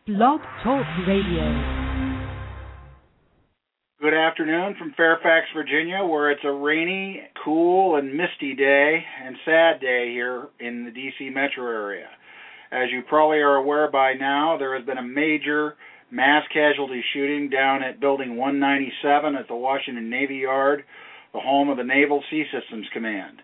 Blog Talk Radio. Good afternoon from Fairfax, Virginia, where it's a rainy, cool, and misty day and sad day here in the D.C. metro area. As you probably are aware by now, there has been a major mass casualty shooting down at Building 197 at the Washington Navy Yard, the home of the Naval Sea Systems Command.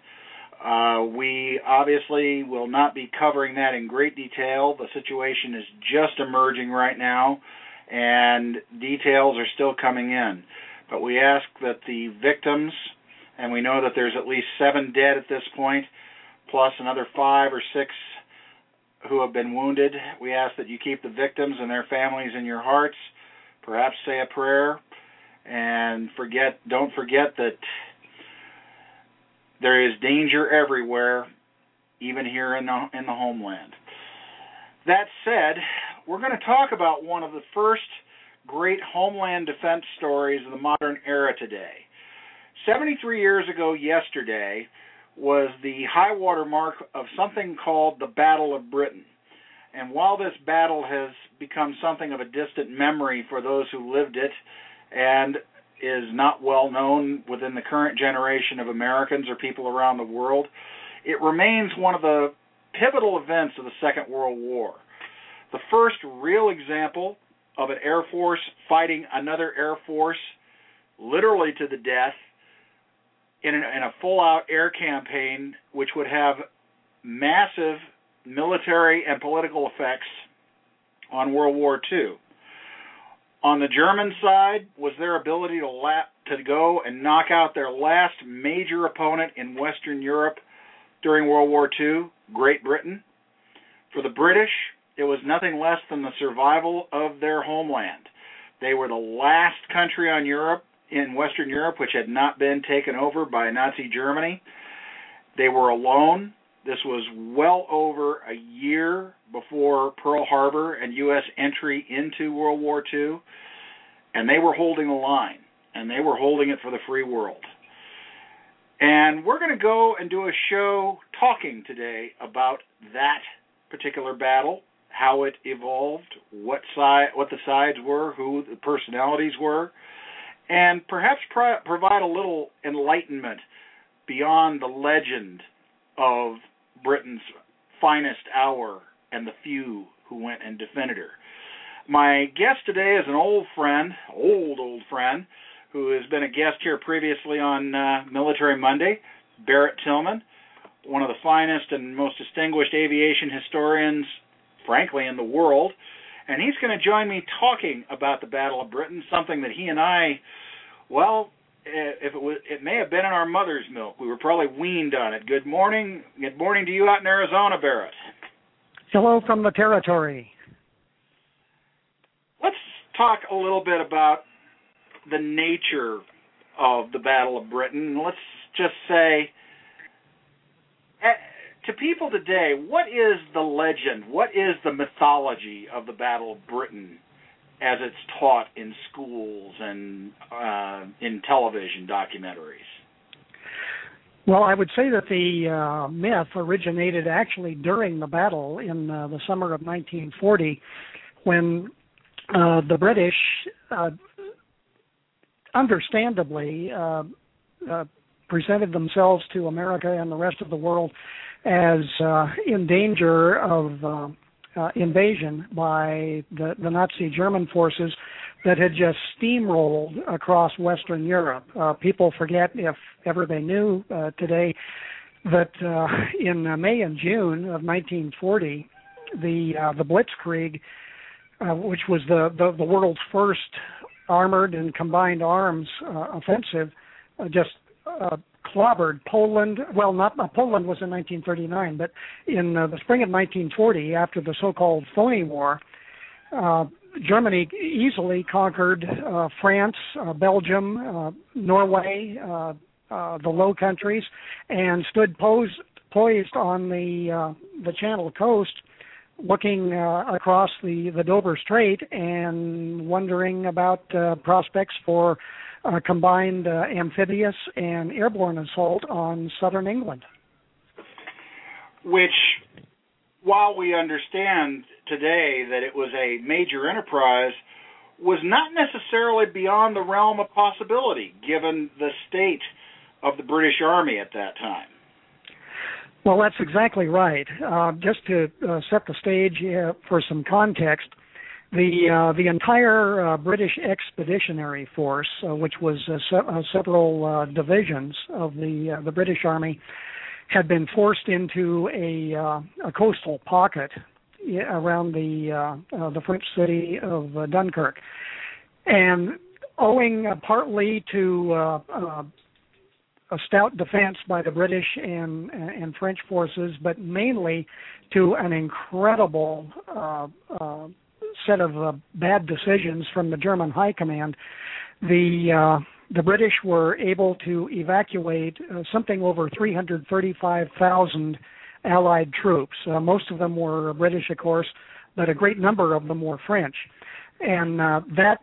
We obviously will not be covering that in great detail. The situation is just emerging right now, and details are still coming in. But we ask that the victims, and we know that there's at least 7 dead at this point, plus another 5 or 6 who have been wounded. We ask that you keep the victims and their families in your hearts, perhaps say a prayer, and don't forget that there is danger everywhere, even here in the homeland. That said, we're going to talk about one of the first great homeland defense stories of the modern era today. 73 years ago yesterday was the high water mark of something called the Battle of Britain. And while this battle has become something of a distant memory for those who lived it and is not well known within the current generation of Americans or people around the world, it remains one of the pivotal events of the Second World War. The first real example of an Air Force fighting another Air Force literally to the death in a full-out air campaign which would have massive military and political effects on World War II. On the German side was their ability to go and knock out their last major opponent in Western Europe during World War II, Great Britain. For the British, it was nothing less than the survival of their homeland. They were the last country in Western Europe which had not been taken over by Nazi Germany. They were alone. This was well over a year before Pearl Harbor and U.S. entry into World War II, and they were holding the line, and they were holding it for the free world. And we're going to go and do a show talking today about that particular battle, how it evolved, what the sides were, who the personalities were, and perhaps provide a little enlightenment beyond the legend of Britain's finest hour and the few who went and defended her. My guest today is an old friend, who has been a guest here previously on Military Monday, Barrett Tillman, one of the finest and most distinguished aviation historians, frankly, in the world. And he's going to join me talking about the Battle of Britain, something that he and I, it may have been in our mother's milk. We were probably weaned on it. Good morning. Good morning to you out in Arizona, Barrett. Hello from the territory. Let's talk a little bit about the nature of the Battle of Britain. Let's just say, to people today, what is the legend? What is the mythology of the Battle of Britain as it's taught in schools and in television documentaries? Well, I would say that the myth originated actually during the battle in the summer of 1940, when the British, understandably, presented themselves to America and the rest of the world as in danger of invasion by the Nazi German forces that had just steamrolled across Western Europe. People forget, if ever they knew today, that in May and June of 1940, the Blitzkrieg, which was the world's first armored and combined arms offensive, just clobbered Poland. Well, Poland was in 1939, but in the spring of 1940, after the so-called Phony War, Germany easily conquered France, Belgium, Norway, the Low Countries, and stood poised on the Channel coast, looking across the Dover Strait and wondering about prospects for combined amphibious and airborne assault on southern England. Which, while we understand today that it was a major enterprise was not necessarily beyond the realm of possibility, given the state of the British Army at that time. Well, that's exactly right. Just to set the stage for some context, the entire British Expeditionary Force, which was several divisions of the British Army, had been forced into a coastal pocket around the French city of Dunkirk, and owing partly to a stout defense by the British and French forces, but mainly to an incredible set of bad decisions from the German High Command, the British were able to evacuate something over 335,000 Allied troops. Most of them were British, of course, but a great number of them were French. And that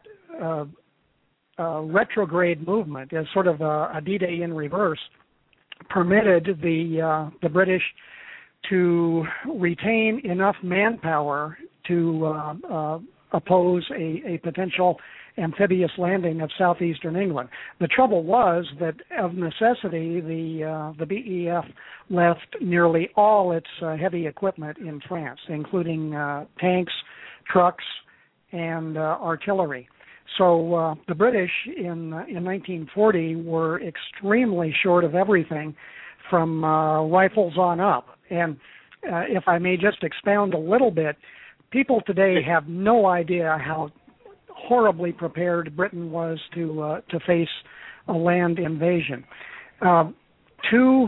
retrograde movement, as sort of a D-Day in reverse, permitted the British to retain enough manpower to oppose a potential amphibious landing of southeastern England. The trouble was that, of necessity, the BEF left nearly all its heavy equipment in France, including tanks, trucks, and artillery. So the British in 1940 were extremely short of everything from rifles on up. And if I may just expound a little bit, people today have no idea how horribly prepared Britain was to face a land invasion. Two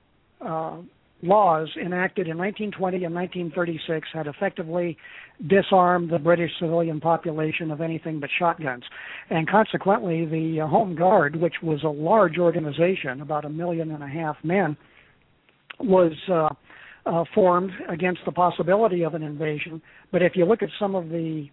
laws enacted in 1920 and 1936 had effectively disarmed the British civilian population of anything but shotguns. And consequently, the Home Guard, which was a large organization, about 1.5 million men, was formed against the possibility of an invasion. But if you look at some of the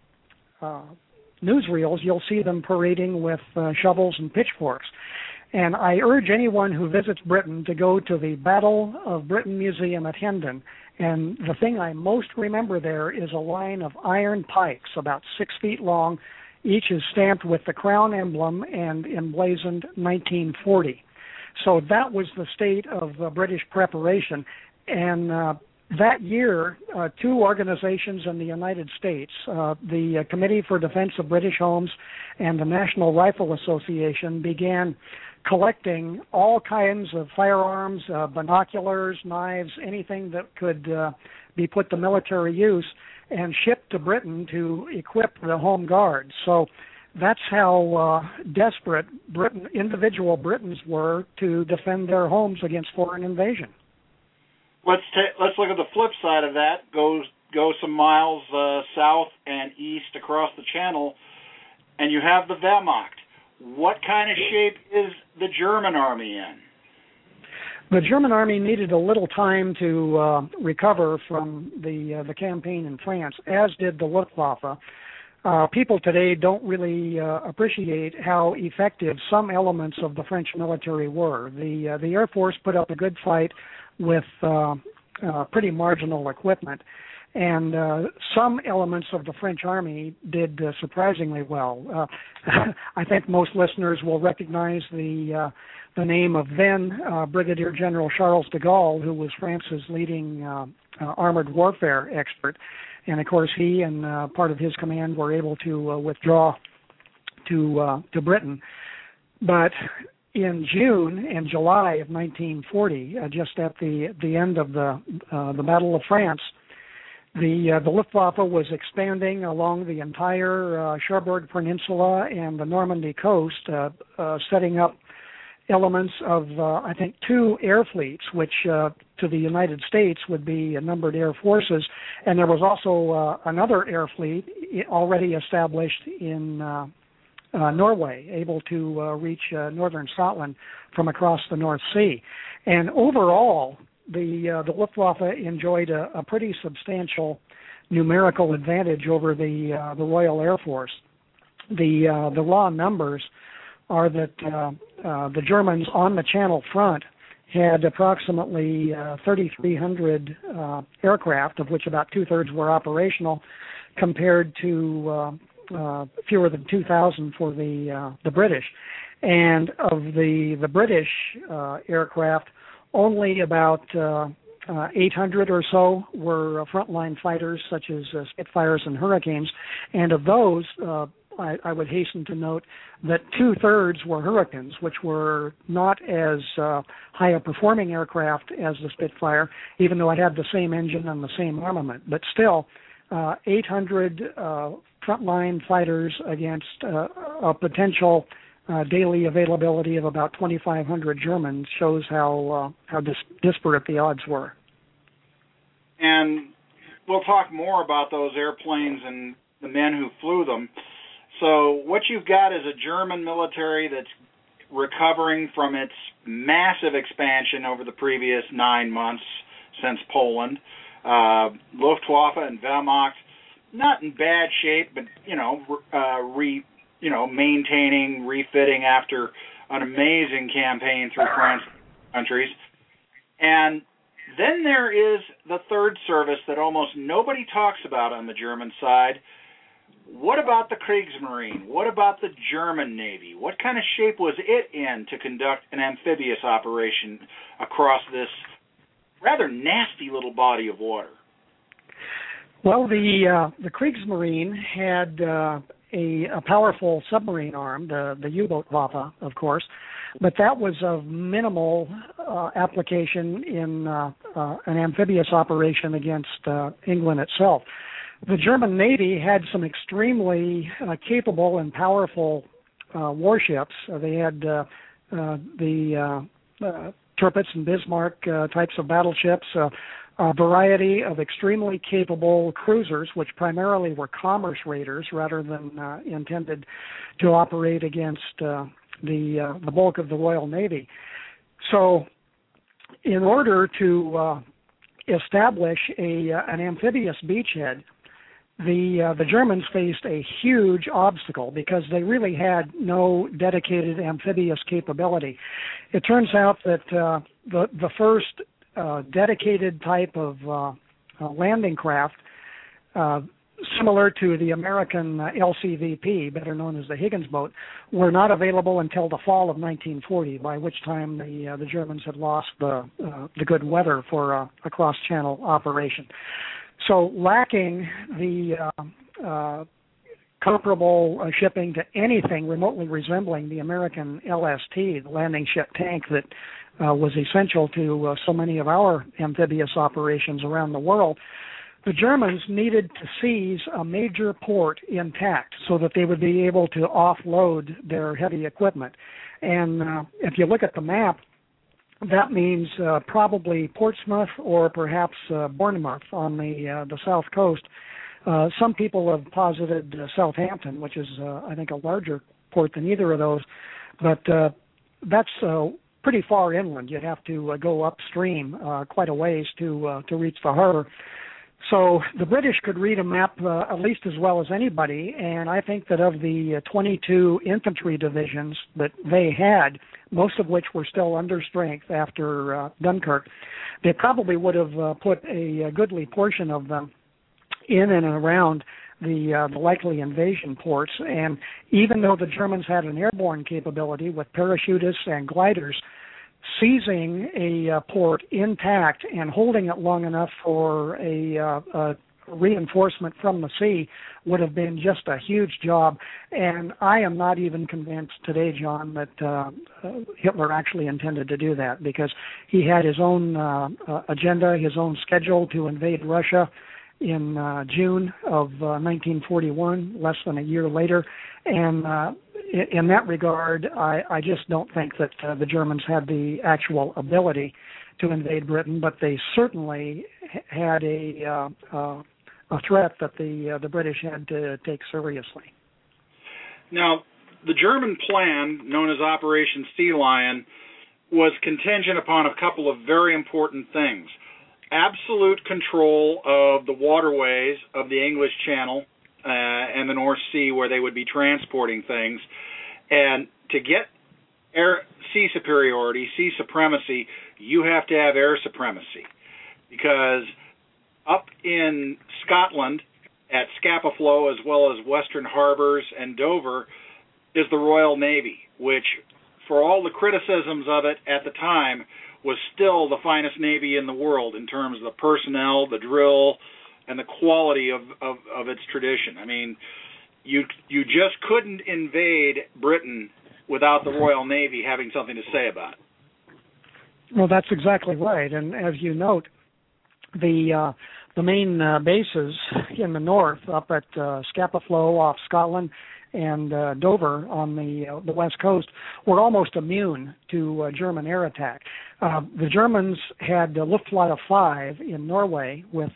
newsreels, you'll see them parading with shovels and pitchforks. And I urge anyone who visits Britain to go to the Battle of Britain Museum at Hendon. And the thing I most remember there is a line of iron pikes about 6 feet long. Each is stamped with the crown emblem and emblazoned 1940. So that was the state of British preparation. And that year, two organizations in the United States, the Committee for Defense of British Homes and the National Rifle Association, began collecting all kinds of firearms, binoculars, knives, anything that could be put to military use, and shipped to Britain to equip the Home Guard. So that's how desperate individual Britons were to defend their homes against foreign invasion. Let's look at the flip side of that. Go some miles south and east across the Channel, and you have the Wehrmacht. What kind of shape is the German army in? The German army needed a little time to recover from the campaign in France, as did the Luftwaffe. People today don't really appreciate how effective some elements of the French military were. The Air Force put up a good fight with pretty marginal equipment, and some elements of the French army did surprisingly well. I think most listeners will recognize the name of then Brigadier General Charles de Gaulle, who was France's leading armored warfare expert. And of course, he and part of his command were able to withdraw to Britain. But in June and July of 1940, just at the end of the Battle of France, the Luftwaffe was expanding along the entire Cherbourg Peninsula and the Normandy coast, setting up elements of, I think, 2 air fleets, which to the United States would be numbered air forces. And there was also another air fleet already established in Norway, able to reach northern Scotland from across the North Sea. And overall, the Luftwaffe enjoyed a pretty substantial numerical advantage over the Royal Air Force. The raw numbers are that the Germans on the Channel front had approximately 3,300 aircraft, of which about two-thirds were operational, compared to fewer than 2,000 for the British. And of the British aircraft, only about 800 or so were frontline fighters, such as Spitfires and Hurricanes. And of those, I would hasten to note that two-thirds were Hurricanes, which were not as high a performing aircraft as the Spitfire, even though it had the same engine and the same armament. But still, 800 frontline fighters against a potential daily availability of about 2,500 Germans shows how disparate the odds were. And we'll talk more about those airplanes and the men who flew them. So what you've got is a German military that's recovering from its massive expansion over the previous 9 months since Poland. Luftwaffe and Wehrmacht, not in bad shape, but maintaining, refitting after an amazing campaign through France countries. And then there is the third service that almost nobody talks about on the German side. What about the Kriegsmarine? What about the German Navy? What kind of shape was it in to conduct an amphibious operation across this rather nasty little body of water? Well, the Kriegsmarine had a powerful submarine arm, the U-boat Waffe, of course, but that was of minimal application in an amphibious operation against England itself. The German Navy had some extremely capable and powerful warships. They had the Tirpitz and Bismarck types of battleships, a variety of extremely capable cruisers, which primarily were commerce raiders rather than intended to operate against the bulk of the Royal Navy. So in order to establish an amphibious beachhead, the Germans faced a huge obstacle because they really had no dedicated amphibious capability. It turns out that the first dedicated type of landing craft, similar to the American LCVP, better known as the Higgins boat, were not available until the fall of 1940, by which time the Germans had lost the good weather for a cross-channel operation. So lacking the comparable shipping to anything remotely resembling the American LST, the landing ship tank that was essential to so many of our amphibious operations around the world, the Germans needed to seize a major port intact so that they would be able to offload their heavy equipment. And if you look at the map, that means probably Portsmouth or perhaps Bournemouth on the south coast. Some people have posited Southampton, which is, I think, a larger port than either of those. But that's pretty far inland. You'd have to go upstream quite a ways to reach the harbor. So the British could read a map at least as well as anybody, and I think that of the 22 infantry divisions that they had, most of which were still under strength after Dunkirk, they probably would have put a goodly portion of them in and around the likely invasion ports. And even though the Germans had an airborne capability with parachutists and gliders, seizing a port intact and holding it long enough for a reinforcement from the sea would have been just a huge job. And I am not even convinced today, John, that Hitler actually intended to do that, because he had his own agenda, his own schedule to invade Russia in June of 1941, less than a year later. And in that regard, I just don't think that the Germans had the actual ability to invade Britain, but they certainly had a threat that the British had to take seriously. Now, the German plan, known as Operation Sea Lion, was contingent upon a couple of very important things. Absolute control of the waterways of the English Channel and the North Sea, where they would be transporting things. And to get sea superiority, sea supremacy, you have to have air supremacy. Because up in Scotland, at Scapa Flow, as well as Western Harbors and Dover, is the Royal Navy, which, for all the criticisms of it at the time, was still the finest Navy in the world in terms of the personnel, the drill, and the quality of its tradition. I mean, you just couldn't invade Britain without the Royal Navy having something to say about it. Well, that's exactly right. And as you note, the main bases in the north, up at Scapa Flow off Scotland and Dover on the west coast, were almost immune to German air attack. The Germans had Luftwaffe 5 in Norway with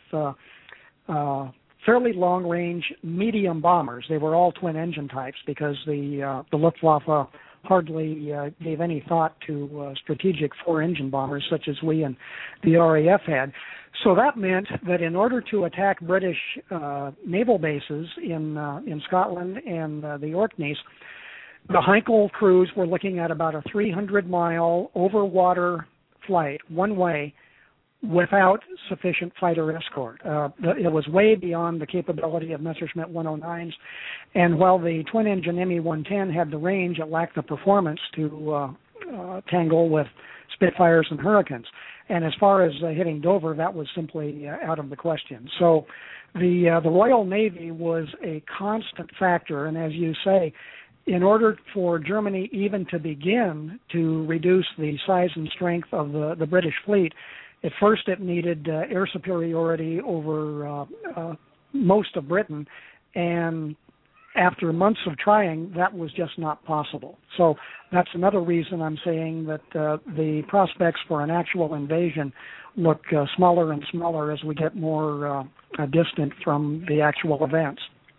fairly long-range medium bombers. They were all twin-engine types because the Luftwaffe hardly gave any thought to strategic four-engine bombers such as we and the RAF had. So that meant that in order to attack British naval bases in Scotland and the Orkneys, the Heinkel crews were looking at about a 300-mile over-water flight, one way, without sufficient fighter escort. It was way beyond the capability of Messerschmitt 109s, and while the twin-engine Me-110 had the range, it lacked the performance to tangle with Spitfires and Hurricanes. And as far as hitting Dover, that was simply out of the question. So the Royal Navy was a constant factor, and as you say, in order for Germany even to begin to reduce the size and strength of the British fleet, at first it needed air superiority over most of Britain, and after months of trying, that was just not possible. So that's another reason I'm saying that the prospects for an actual invasion look smaller and smaller as we get more distant from the actual events.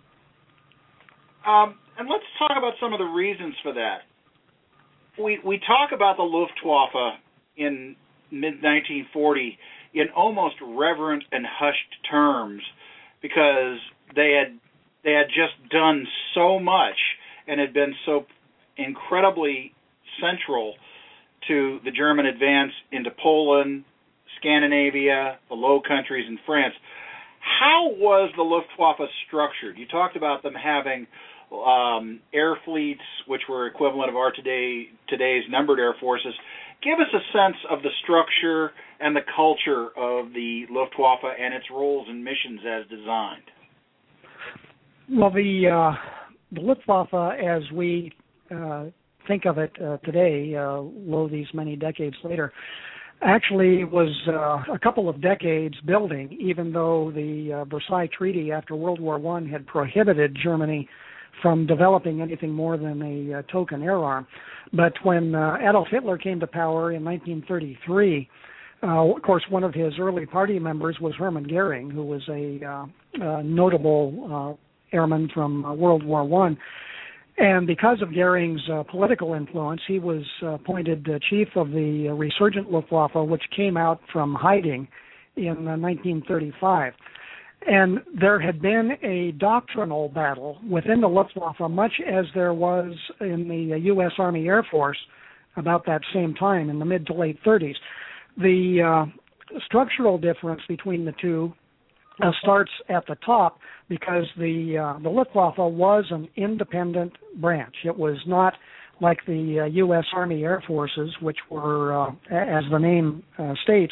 And let's talk about some of the reasons for that. We talk about the Luftwaffe in mid-1940 in almost reverent and hushed terms because they had just done so much and had been so incredibly central to the German advance into Poland, Scandinavia, the Low Countries, and France. How was the Luftwaffe structured? You talked about them having air fleets, which were equivalent of our today's numbered air forces. Give us a sense of the structure and the culture of the Luftwaffe and its roles and missions as designed. Well, the Luftwaffe, as we think of it today, lo these many decades later, actually was a couple of decades building, even though the Versailles Treaty after World War I had prohibited Germany from developing anything more than a token air arm. But when Adolf Hitler came to power in 1933, of course, one of his early party members was Hermann Goering, who was a notable airman from World War I. And because of Goering's political influence, he was appointed chief of the resurgent Luftwaffe, which came out from hiding in 1935. And there had been a doctrinal battle within the Luftwaffe, much as there was in the U.S. Army Air Force about that same time in the mid to late 30s. The structural difference between the two starts at the top because the Luftwaffe was an independent branch. It was not like the U.S. Army Air Forces, which were, as the name states,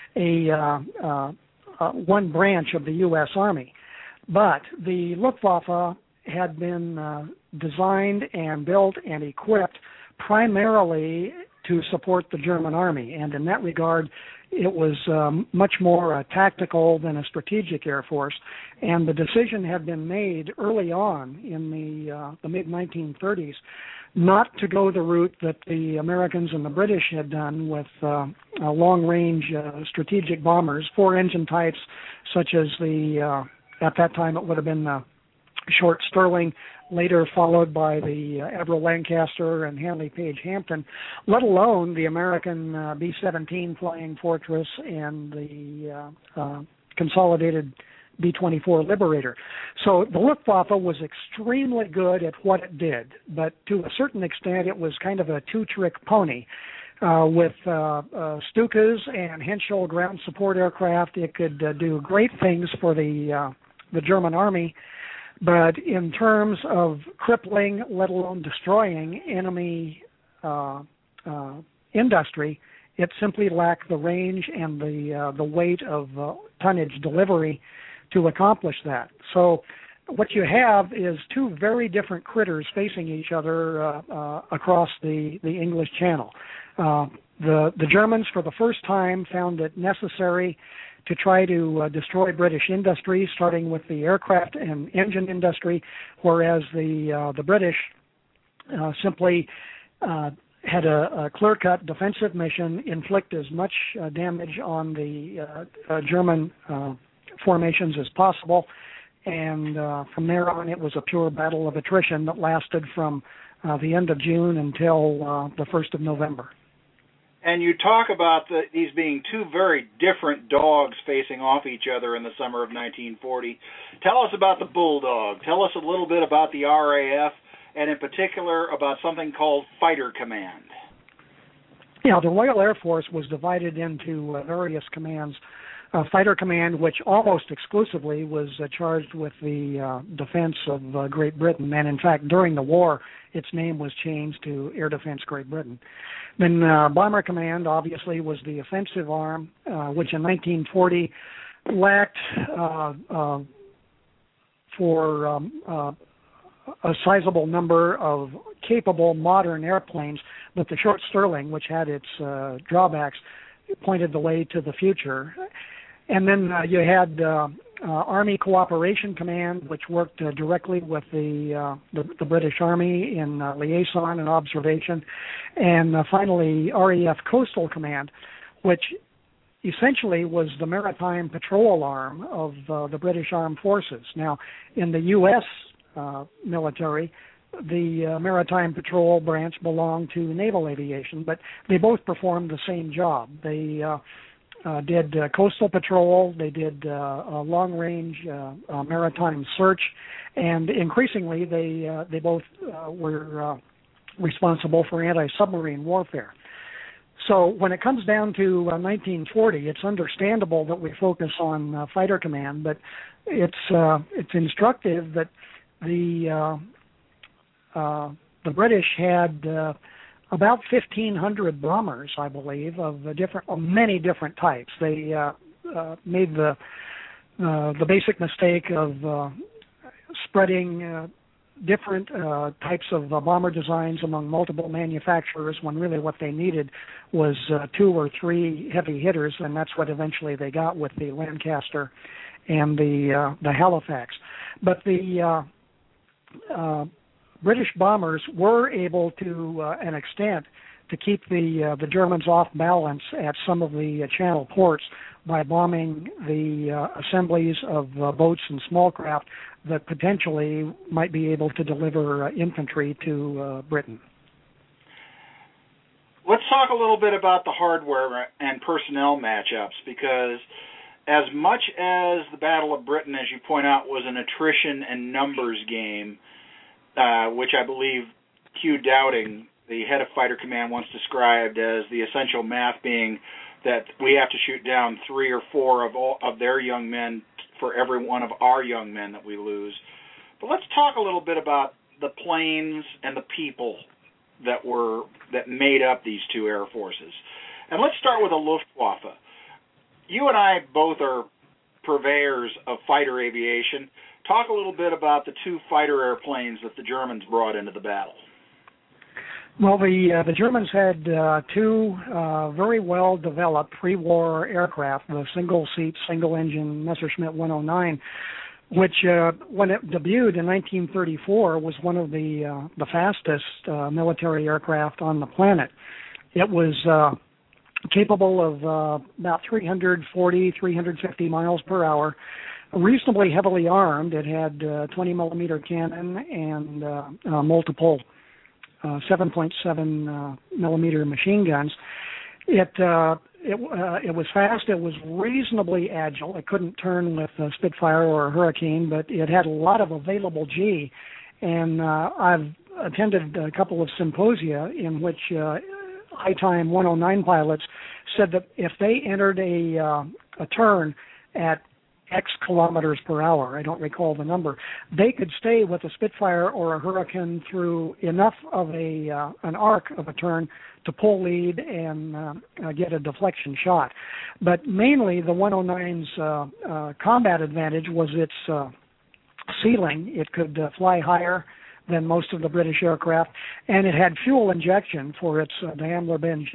one branch of the U.S. Army. But the Luftwaffe had been designed and built and equipped primarily to support the German Army, and in that regard, it was much more tactical than a strategic air force, and the decision had been made early on in the mid-1930s not to go the route that the Americans and the British had done with long-range strategic bombers, four-engine types such as at that time it would have been the Short Sterling, later followed by the Avro Lancaster and Handley Page Hampton, let alone the American B-17 Flying Fortress and the consolidated B-24 Liberator. So the Luftwaffe was extremely good at what it did, but to a certain extent it was kind of a two-trick pony. With Stukas and Henschel ground support aircraft, it could do great things for the German army, but in terms of crippling, let alone destroying enemy industry, it simply lacked the range and the weight of tonnage delivery to accomplish that. So what you have is two very different critters facing each other across the English Channel. The Germans, for the first time, found it necessary to try to destroy British industry, starting with the aircraft and engine industry, whereas the British simply had a clear-cut defensive mission, inflict as much damage on the German formations as possible, and from there on it was a pure battle of attrition that lasted from the end of June until the 1st of November. And you talk about these being two very different dogs facing off each other in the summer of 1940. Tell us about the Bulldog. Tell us a little bit about the RAF, and in particular about something called Fighter Command. Yeah, the Royal Air Force was divided into various commands. Fighter Command, which almost exclusively was charged with the defense of Great Britain, and in fact during the war its name was changed to Air Defense Great Britain. Then Bomber Command obviously was the offensive arm, which in 1940 lacked for a sizable number of capable modern airplanes, but the Short Sterling, which had its drawbacks, pointed the way to the future. And then you had Army Cooperation Command, which worked directly with the British Army in liaison and observation. And finally, RAF Coastal Command, which essentially was the maritime patrol arm of the British Armed Forces. Now, in the U.S. Military, the Maritime Patrol branch belonged to Naval Aviation, but they both performed the same job. They did coastal patrol, they did long-range maritime search, and increasingly they both were responsible for anti-submarine warfare. So when it comes down to 1940, it's understandable that we focus on Fighter Command, but it's instructive that the British had about 1,500 bombers, I believe, of many different types. They made the basic mistake of spreading different types of bomber designs among multiple manufacturers, when really what they needed was 2 or 3 heavy hitters, and that's what eventually they got with the Lancaster and the Halifax. But the British bombers were able to an extent to keep the Germans off balance at some of the Channel ports by bombing the assemblies of boats and small craft that potentially might be able to deliver infantry to Britain. Let's talk a little bit about the hardware and personnel matchups, because as much as the Battle of Britain, as you point out, was an attrition and numbers game, which I believe Hugh Dowding, the head of Fighter Command, once described as the essential math being that we have to shoot down 3 or 4 of their young men for every one of our young men that we lose. But let's talk a little bit about the planes and the people that made up these two air forces. And let's start with the Luftwaffe. You and I both are purveyors of fighter aviation. Talk a little bit about the 2 fighter airplanes that the Germans brought into the battle. Well, the Germans had 2 very well-developed pre-war aircraft, the single-seat, single-engine Messerschmitt 109, which, when it debuted in 1934, was one of the fastest military aircraft on the planet. It was capable of about 340, 350 miles per hour, reasonably heavily armed. It had 20-millimeter cannon and multiple 7.7 millimeter machine guns. It it was fast. It was reasonably agile. It couldn't turn with a Spitfire or a Hurricane, but it had a lot of available G. And I've attended a couple of symposia in which high-time 109 pilots said that if they entered a turn at X kilometers per hour, I don't recall the number, they could stay with a Spitfire or a Hurricane through enough of an arc of a turn to pull lead and get a deflection shot. But mainly the 109's combat advantage was its ceiling. It could fly higher than most of the British aircraft, and it had fuel injection for its Daimler-Benz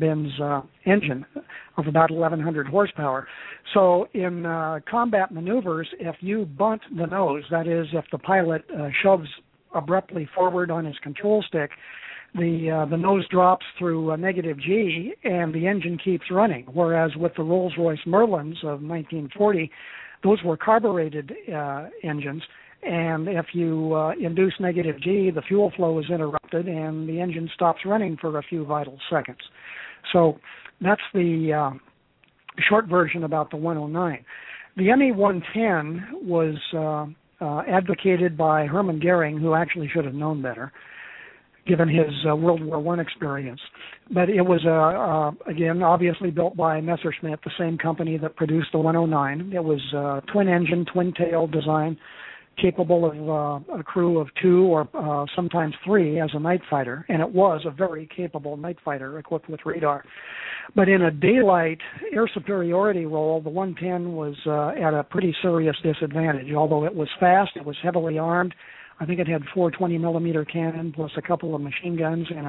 engine of about 1,100 horsepower. So in combat maneuvers, if you bunt the nose, that is, if the pilot shoves abruptly forward on his control stick, the nose drops through a negative G and the engine keeps running, whereas with the Rolls-Royce Merlins of 1940, those were carbureted engines. And if you induce negative G, the fuel flow is interrupted and the engine stops running for a few vital seconds. So that's the short version about the 109. The ME-110 was advocated by Hermann Goering, who actually should have known better, given his World War I experience. But it was, again, obviously built by Messerschmitt, the same company that produced the 109. It was a twin-engine, twin-tail design, capable of a crew of 2 or sometimes 3 as a night fighter, and it was a very capable night fighter equipped with radar. But in a daylight air superiority role, the 110 was at a pretty serious disadvantage. Although it was fast, it was heavily armed. I think it had 4 20-millimeter cannon plus a couple of machine guns and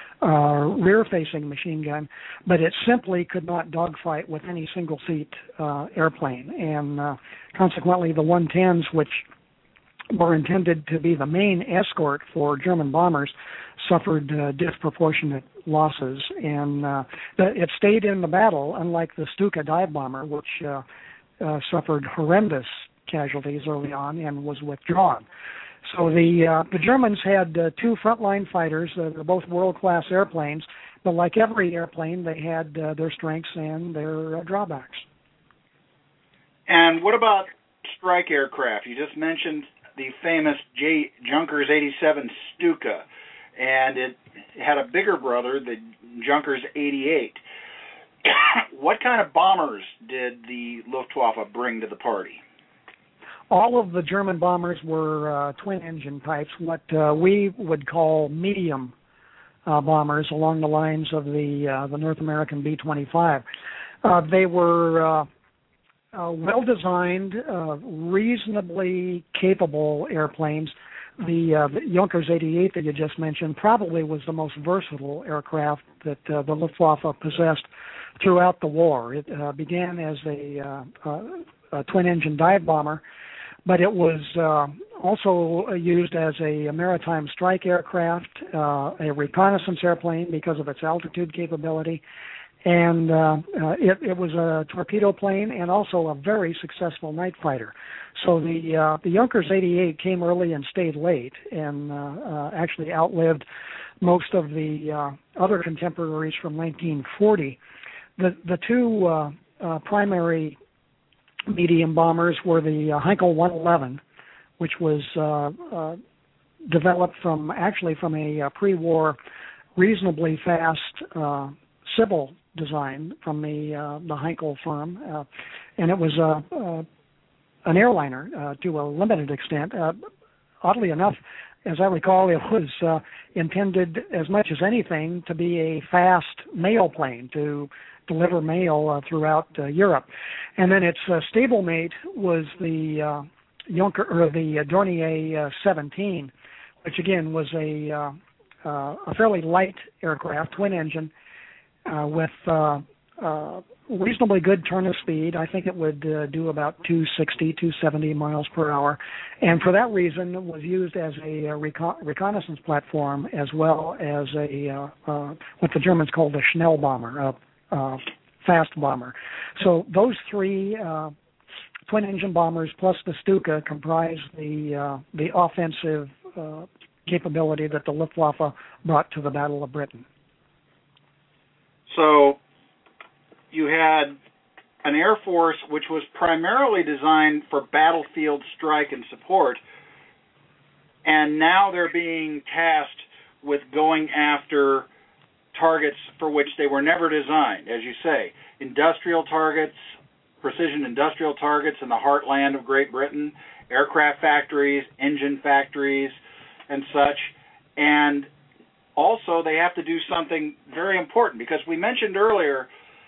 a rear-facing machine gun, but it simply could not dogfight with any single-seat airplane. And consequently, the 110s, which were intended to be the main escort for German bombers, suffered disproportionate losses. And it stayed in the battle, unlike the Stuka dive bomber, which suffered horrendous casualties early on and was withdrawn. So the Germans had 2 frontline fighters. They're both world-class airplanes, but like every airplane, they had their strengths and their drawbacks. And what about strike aircraft? You just mentioned the famous Junkers 87 Stuka, and it had a bigger brother, the Junkers 88. What kind of bombers did the Luftwaffe bring to the party? All of the German bombers were twin-engine types, what we would call medium bombers, along the lines of the North American B-25. They were well-designed, reasonably capable airplanes. The Junkers 88 that you just mentioned probably was the most versatile aircraft that the Luftwaffe possessed throughout the war. It began as a twin-engine dive bomber, but it was also used as a maritime strike aircraft, a reconnaissance airplane because of its altitude capability, and it was a torpedo plane and also a very successful night fighter. So the Junkers 88 came early and stayed late, and actually outlived most of the other contemporaries from 1940. The 2 primary medium bombers were the Heinkel 111, which was developed from a pre-war reasonably fast civil design from the Heinkel firm, and it was an airliner to a limited extent. Oddly enough, as I recall, it was intended as much as anything to be a fast mail plane to deliver mail throughout Europe. And then its stablemate was the Dornier 17, which again was a fairly light aircraft, twin engine, with reasonably good turn of speed. I think it would do about 260, 270 miles per hour. And for that reason, it was used as a reconnaissance platform as well as what the Germans called a Schnellbomber, fast bomber. So those 3 twin-engine bombers plus the Stuka comprise the offensive capability that the Luftwaffe brought to the Battle of Britain. So you had an Air Force which was primarily designed for battlefield strike and support, and now they're being tasked with going after targets for which they were never designed, as you say, industrial targets, precision industrial targets in the heartland of Great Britain, aircraft factories, engine factories, and such. And also they have to do something very important, because we mentioned earlier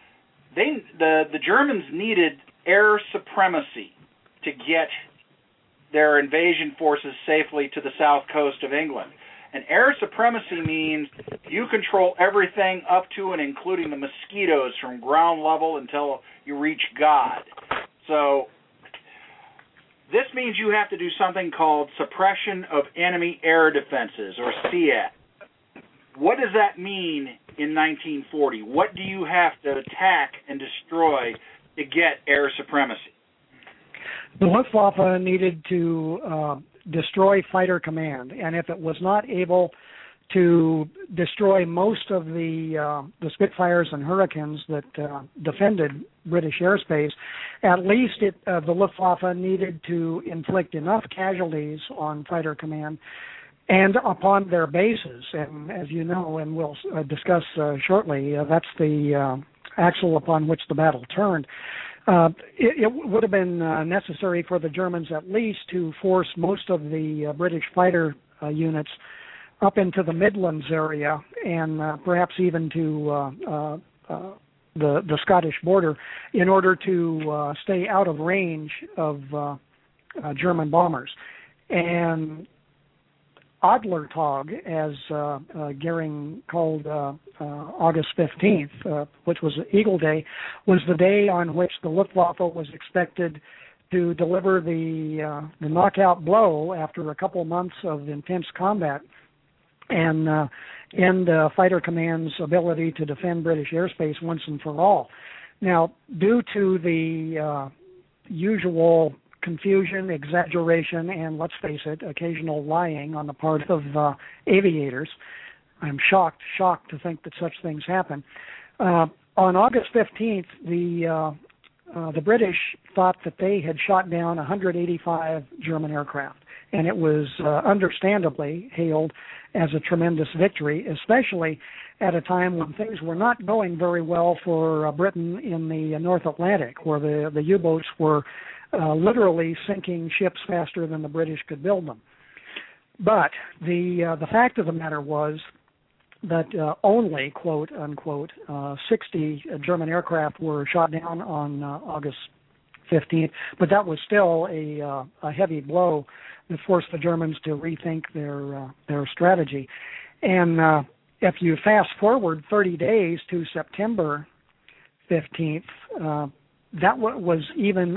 the Germans needed air supremacy to get their invasion forces safely to the south coast of England. And air supremacy means you control everything up to and including the mosquitoes from ground level until you reach God. So this means you have to do something called suppression of enemy air defenses, or SEAD. What does that mean in 1940? What do you have to attack and destroy to get air supremacy? The Luftwaffe needed to destroy fighter command, and if it was not able to destroy most of the Spitfires and Hurricanes that defended British airspace, at least the Luftwaffe needed to inflict enough casualties on fighter command and upon their bases. And as you know, and we'll discuss shortly, that's the axle upon which the battle turned. It would have been necessary for the Germans at least to force most of the British fighter units up into the Midlands area, and perhaps even to the Scottish border, in order to stay out of range of German bombers. And Adlertag, as Goering called August 15th, which was Eagle Day, was the day on which the Luftwaffe was expected to deliver the knockout blow after a couple months of intense combat and end Fighter Command's ability to defend British airspace once and for all. Now, due to the usual confusion, exaggeration, and, let's face it, occasional lying on the part of aviators, I'm shocked to think that such things happen. On August 15th, the British thought that they had shot down 185 German aircraft, and it was understandably hailed as a tremendous victory, especially at a time when things were not going very well for Britain in the North Atlantic, where the U-boats were literally sinking ships faster than the British could build them. But the fact of the matter was that only, quote unquote, 60 German aircraft were shot down on August 15th, but that was still a heavy blow that forced the Germans to rethink their strategy. And if you fast forward 30 days to September 15th, that was even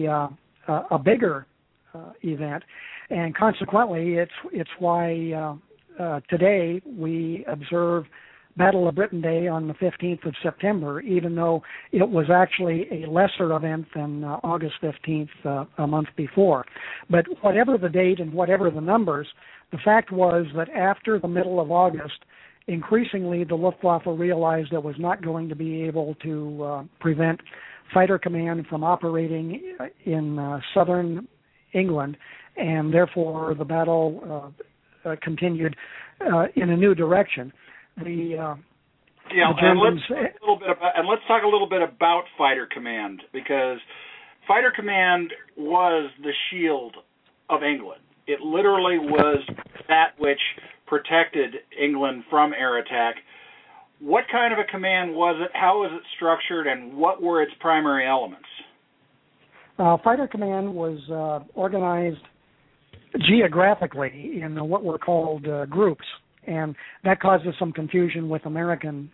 a bigger event, and consequently, it's why today we observe Battle of Britain Day on the 15th of September, even though it was actually a lesser event than August 15th a month before. But whatever the date and whatever the numbers, the fact was that after the middle of August, increasingly the Luftwaffe realized it was not going to be able to prevent Fighter Command from operating in southern England, and therefore the battle continued in a new direction. The Germans, and let's talk a little bit about Fighter Command, because Fighter Command was the shield of England. It literally was that which protected England from air attack. What kind of a command was it? How was it structured? And what were its primary elements? Fighter Command was organized geographically in what were called groups, and that causes some confusion with American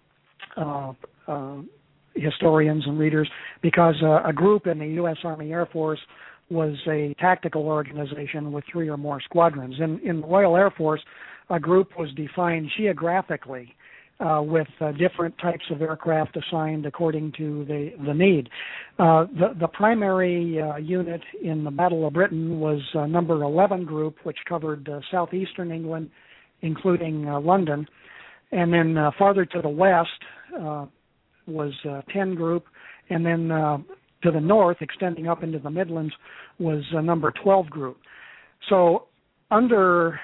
historians and readers, because a group in the U.S. Army Air Force was a tactical organization with 3 or more squadrons. In the Royal Air Force, a group was defined geographically with different types of aircraft assigned according to the need. The primary unit in the Battle of Britain was number 11 group, which covered southeastern England, including London. And then farther to the west, was 10 Group, and then to the north, extending up into the Midlands, was number 12 Group. So under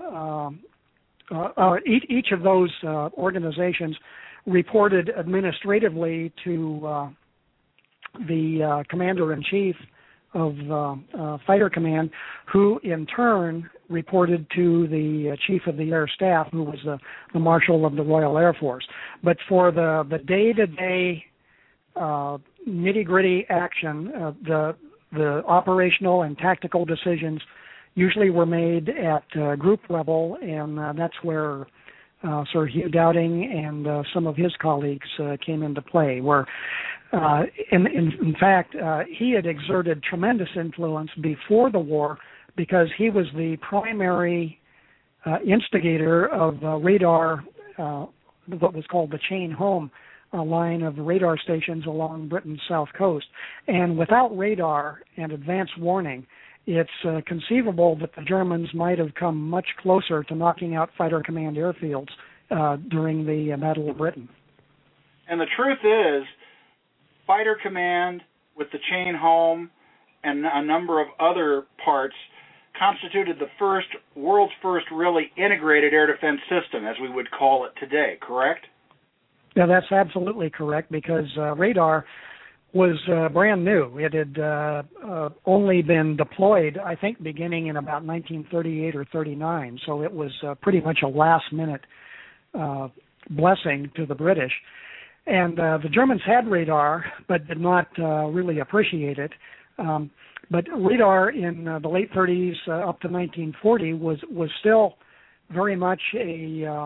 each of those organizations reported administratively to the commander-in-chief of Fighter Command, who in turn reported to the chief of the Air Staff, who was the Marshal of the Royal Air Force. But for the day-to-day nitty-gritty action, the operational and tactical decisions usually were made at group level, and that's where Sir Hugh Dowding and some of his colleagues came into play, where in fact, he had exerted tremendous influence before the war because he was the primary instigator of radar, what was called the Chain Home line of radar stations along Britain's south coast. And without radar and advance warning, it's conceivable that the Germans might have come much closer to knocking out Fighter Command airfields during the Battle of Britain. And the truth is, Fighter Command, with the Chain Home and a number of other parts, constituted the world's first really integrated air defense system, as we would call it today, correct? Yeah, that's absolutely correct, because radar was brand new. It had only been deployed, I think, beginning in about 1938 or 39, so it was pretty much a last-minute blessing to the British. And the Germans had radar, but did not really appreciate it. But radar in the late 30s up to 1940 was still very much a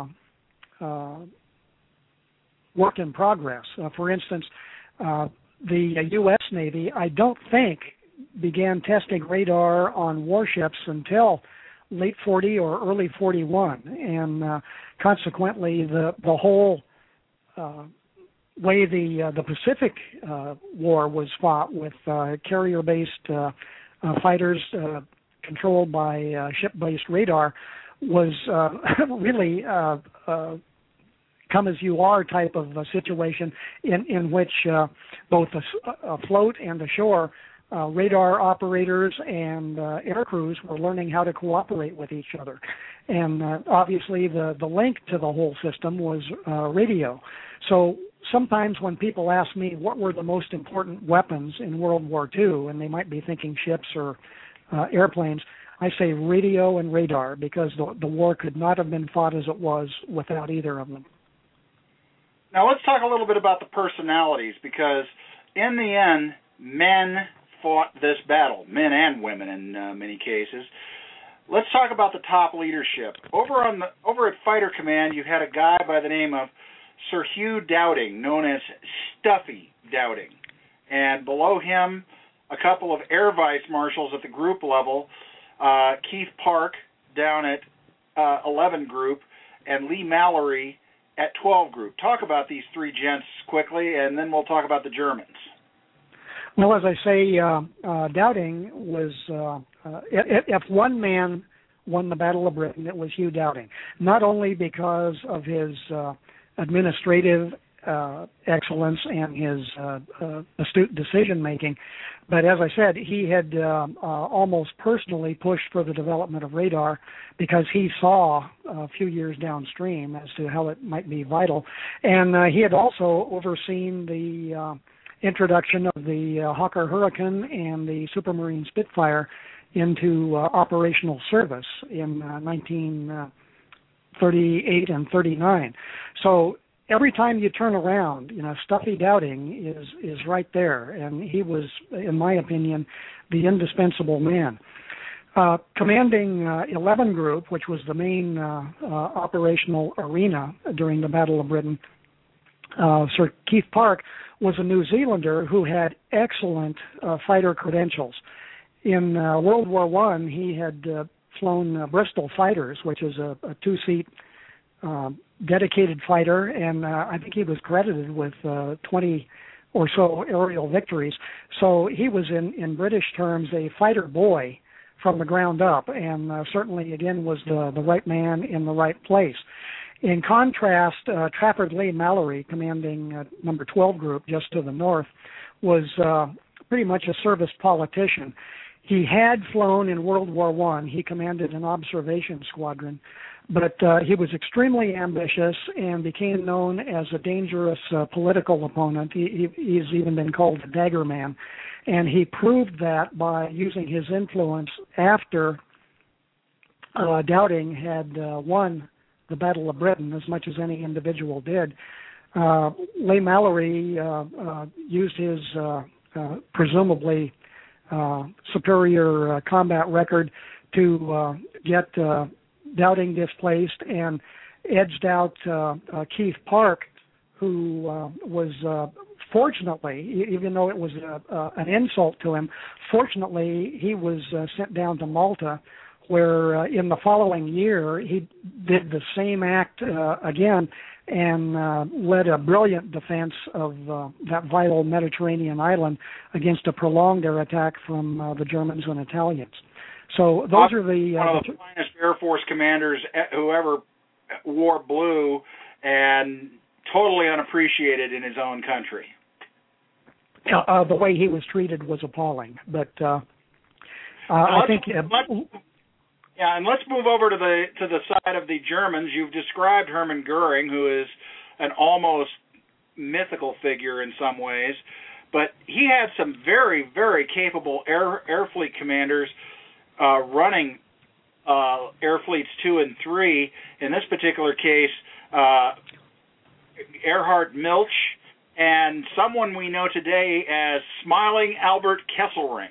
work in progress. For instance, the U.S. Navy, I don't think, began testing radar on warships until late 40 or early 41, and consequently the whole way the Pacific War was fought with carrier-based fighters controlled by ship-based radar was really come-as-you-are type of situation in which both afloat and ashore radar operators and air crews were learning how to cooperate with each other. And obviously the link to the whole system was radio. So sometimes when people ask me what were the most important weapons in World War II, and they might be thinking ships or airplanes, I say radio and radar, because the war could not have been fought as it was without either of them. Now let's talk a little bit about the personalities, because in the end, men fought this battle, men and women in many cases. Let's talk about the top leadership. Over at Fighter Command, you had a guy by the name of Sir Hugh Dowding, known as Stuffy Dowding. And below him, a couple of air vice marshals at the group level, Keith Park down at 11 Group, and Lee Mallory at 12 Group. Talk about these three gents quickly, and then we'll talk about the Germans. Well, as I say, Dowding was, if one man won the Battle of Britain, it was Hugh Dowding, not only because of his administrative excellence and his astute decision-making, but as I said, he had almost personally pushed for the development of radar because he saw a few years downstream as to how it might be vital. And he had also overseen the introduction of the Hawker Hurricane and the Supermarine Spitfire into operational service in 1938 and 39. So every time you turn around, Stuffy Dowding is right there, and he was, in my opinion, the indispensable man. Commanding 11 Group, which was the main operational arena during the Battle of Britain, Sir Keith Park was a New Zealander who had excellent fighter credentials. In World War I, he had flown Bristol fighters, which is a two-seat dedicated fighter, and I think he was credited with 20 or so aerial victories. So he was, in British terms, a fighter boy from the ground up, and certainly, again, was the right man in the right place. In contrast, Trafford Leigh-Mallory, commanding number 12 group just to the north, was pretty much a service politician. He had flown in World War I. He commanded an observation squadron, but he was extremely ambitious and became known as a dangerous political opponent. He's even been called a dagger man, and he proved that by using his influence after Dowding had won the Battle of Britain as much as any individual did. Leigh-Mallory used his presumably superior combat record to get Dowding displaced and edged out Keith Park, who was fortunately, even though it was an insult to him, fortunately he was sent down to Malta, where in the following year he did the same act again and led a brilliant defense of that vital Mediterranean island against a prolonged air attack from the Germans and Italians. So those are the one of the finest Air Force commanders who ever wore blue, and totally unappreciated in his own country. The way he was treated was appalling. But I think. Yeah, and let's move over to the side of the Germans. You've described Hermann Goering, who is an almost mythical figure in some ways, but he had some very, very capable air fleet commanders running Air Fleets 2 and 3. In this particular case, Erhard Milch, and someone we know today as Smiling Albert Kesselring.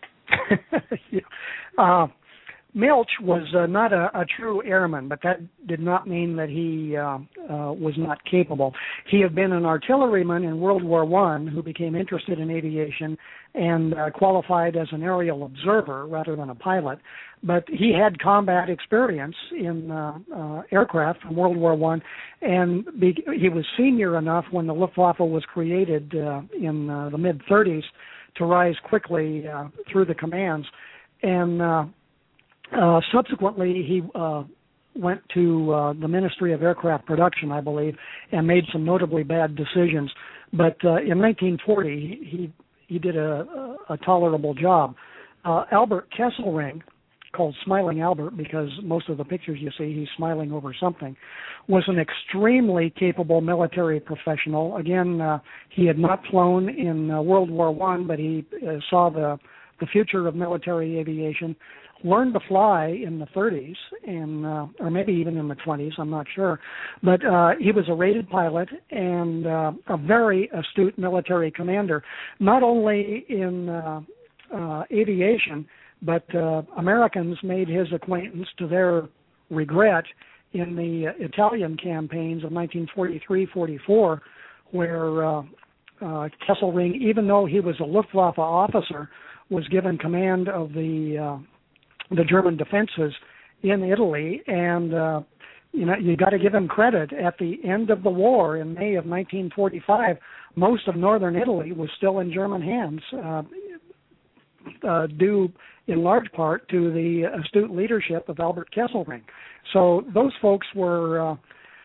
Milch was not a true airman, but that did not mean that he was not capable. He had been an artilleryman in World War I who became interested in aviation and qualified as an aerial observer rather than a pilot. But he had combat experience in aircraft from World War I, and he was senior enough when the Luftwaffe was created in the mid-30s to rise quickly through the commands. And subsequently, he went to the Ministry of Aircraft Production, I believe, and made some notably bad decisions. But in 1940, he did a tolerable job. Albert Kesselring, called Smiling Albert because most of the pictures you see, he's smiling over something, was an extremely capable military professional. Again, he had not flown in World War I, but he saw the future of military aviation, learned to fly in the 30s, and or maybe even in the 20s, I'm not sure. But he was a rated pilot and a very astute military commander, not only in aviation, but Americans made his acquaintance to their regret in the Italian campaigns of 1943-44, where Kesselring, even though he was a Luftwaffe officer, was given command of the German defenses in Italy, and you got to give him credit. At the end of the war, in May of 1945, most of northern Italy was still in German hands, due in large part to the astute leadership of Albert Kesselring. So those folks were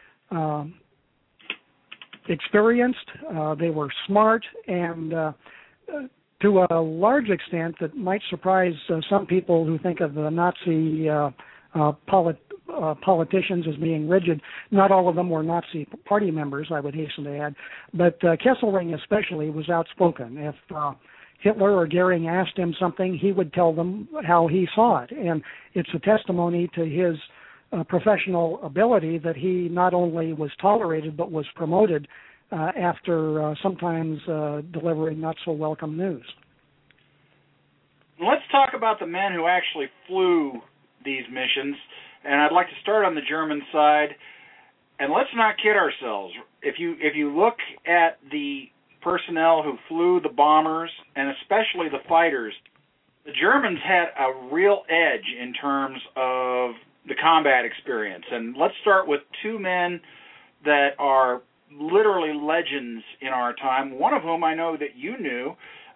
experienced, they were smart, and to a large extent that might surprise some people who think of the Nazi politicians as being rigid. Not all of them were Nazi party members, I would hasten to add, but Kesselring especially was outspoken. If Hitler or Goering asked him something, he would tell them how he saw it, and it's a testimony to his professional ability that he not only was tolerated but was promoted after sometimes delivering not so welcome news. Let's talk about the men who actually flew these missions, and I'd like to start on the German side. And let's not kid ourselves. If you look at the personnel who flew the bombers, and especially the fighters, the Germans had a real edge in terms of the combat experience. And let's start with two men that are literally legends in our time, one of whom I know that you knew,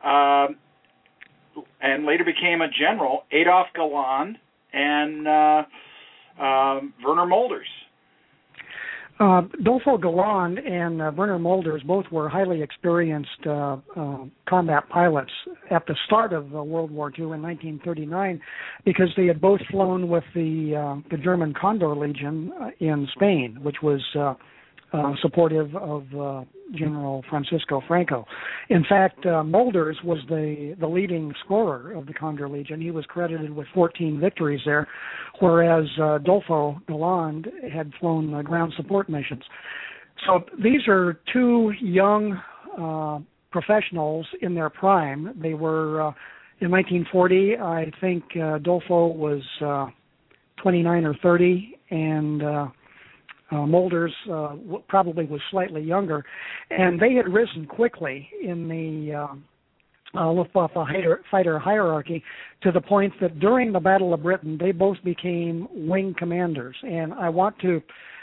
and later became a general, Adolf Galland and Werner Mulders. Dolfo Galland and Werner Mulders both were highly experienced combat pilots at the start of World War II in 1939, because they had both flown with the German Condor Legion in Spain, which was supportive of General Francisco Franco. In fact, Mulders was the leading scorer of the Condor Legion. He was credited with 14 victories there, whereas Dolfo Galland had flown ground support missions. So these are two young professionals in their prime. They were, in 1940, I think Dolfo was 29 or 30, and Mulders probably was slightly younger, and they had risen quickly in the Luftwaffe fighter hierarchy to the point that during the Battle of Britain, they both became wing commanders. And I want to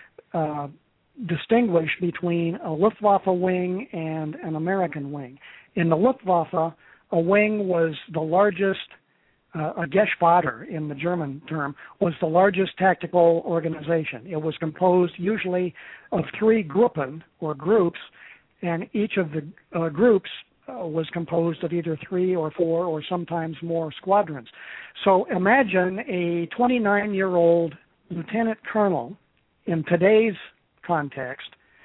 distinguish between a Luftwaffe wing and an American wing. In the Luftwaffe, a wing was the largest, a Geschwader in the German term, was the largest tactical organization. It was composed usually of 3 Gruppen, or groups, and each of the groups was composed of either 3 or 4 or sometimes more squadrons. So imagine a 29-year-old lieutenant colonel in today's context.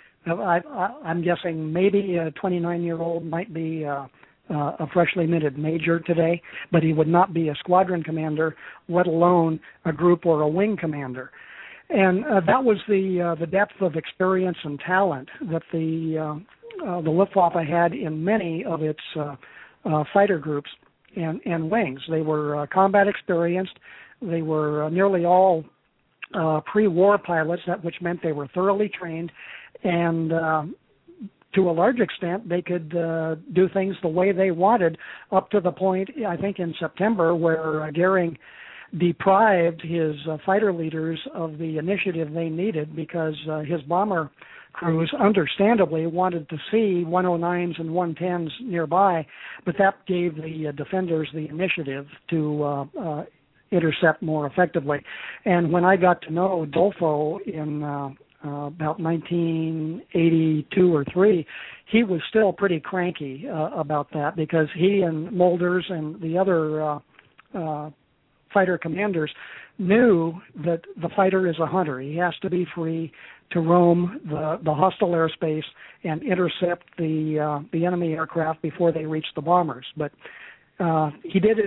I'm guessing maybe a 29-year-old might be a freshly minted major today, but he would not be a squadron commander, let alone a group or a wing commander. And that was the depth of experience and talent that the Luftwaffe had in many of its fighter groups and wings. They were combat experienced. They were nearly all pre-war pilots, which meant they were thoroughly trained, and to a large extent, they could do things the way they wanted, up to the point, I think, in September, where Goering deprived his fighter leaders of the initiative they needed, because his bomber crews understandably wanted to see 109s and 110s nearby, but that gave the defenders the initiative to intercept more effectively. And when I got to know Dolfo in about 1982 or 3, he was still pretty cranky about that, because he and Mulders and the other fighter commanders knew that the fighter is a hunter. He has to be free to roam the hostile airspace and intercept the enemy aircraft before they reach the bombers. But he did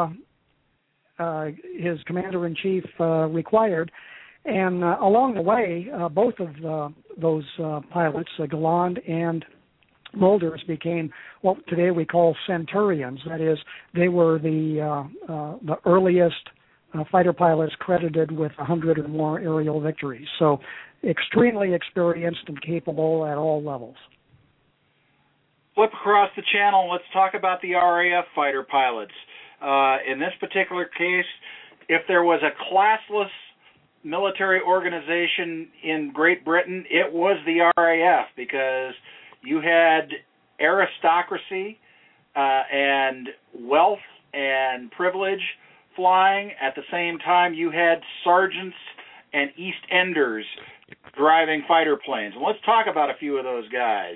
his commander-in-chief required. And along the way, both of those pilots, Galland and Mulders, became what today we call centurions. That is, they were the earliest fighter pilots credited with 100 or more aerial victories. So extremely experienced and capable at all levels. Flip across the channel. Let's talk about the RAF fighter pilots. In this particular case, if there was a classless military organization in Great Britain, it was the RAF, because you had aristocracy and wealth and privilege flying. At the same time, you had sergeants and East Enders driving fighter planes. And let's talk about a few of those guys.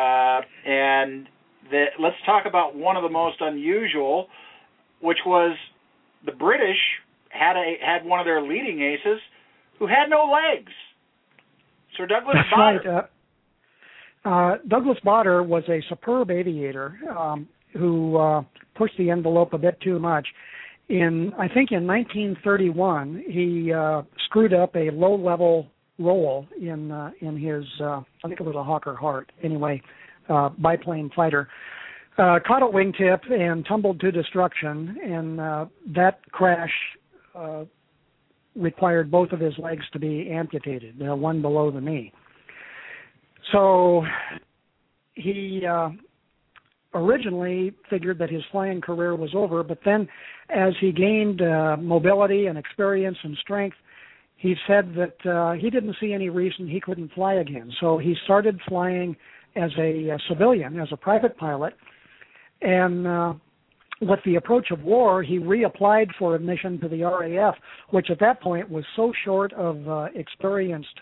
Let's talk about one of the most unusual, which was the British had one of their leading aces who had no legs. Sir Douglas Bader. Right. Douglas Bader was a superb aviator who pushed the envelope a bit too much. I think in 1931, he screwed up a low-level roll in his, I think it was a Hawker Hart, anyway, biplane fighter. Caught a wingtip and tumbled to destruction, and that crash required both of his legs to be amputated, one below the knee. So he originally figured that his flying career was over, but then as he gained mobility and experience and strength, he said that he didn't see any reason he couldn't fly again. So he started flying as a civilian, as a private pilot, and with the approach of war, he reapplied for admission to the RAF, which at that point was so short of experienced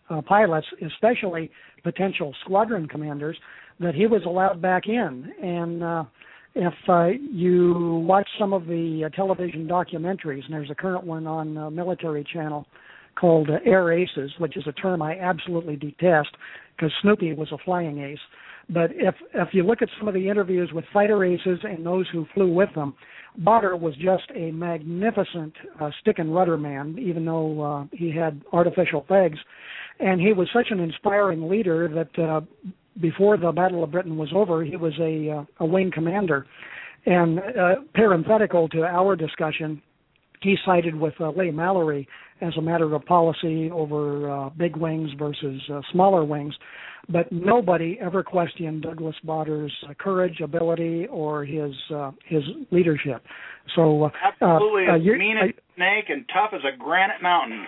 pilots, especially potential squadron commanders, that he was allowed back in. And if you watch some of the television documentaries, and there's a current one on Military Channel called Air Aces, which is a term I absolutely detest because Snoopy was a flying ace. But if you look at some of the interviews with fighter aces and those who flew with them, Botter was just a magnificent stick and rudder man, even though he had artificial legs. And he was such an inspiring leader that before the Battle of Britain was over, he was a wing commander. And parenthetical to our discussion, he sided with Leigh Mallory as a matter of policy over big wings versus smaller wings. But nobody ever questioned Douglas Batter's courage, ability, or his leadership. So absolutely, mean as a snake and tough as a granite mountain.